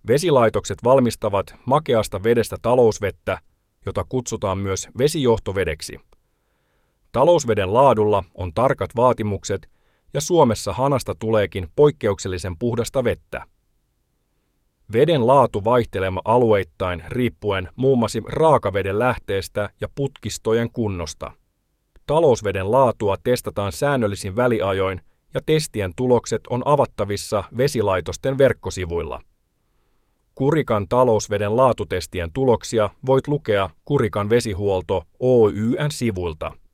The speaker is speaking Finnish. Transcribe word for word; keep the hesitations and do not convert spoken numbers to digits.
Vesilaitokset valmistavat makeasta vedestä talousvettä, jota kutsutaan myös vesijohtovedeksi. Talousveden laadulla on tarkat vaatimukset ja Suomessa hanasta tuleekin poikkeuksellisen puhdasta vettä. Veden laatu vaihtelee alueittain riippuen muun muassa raakaveden lähteestä ja putkistojen kunnosta. Talousveden laatua testataan säännöllisin väliajoin ja testien tulokset on avattavissa vesilaitosten verkkosivuilla. Kurikan talousveden laatutestien tuloksia voit lukea Kurikan vesihuolto Oy:n sivuilta.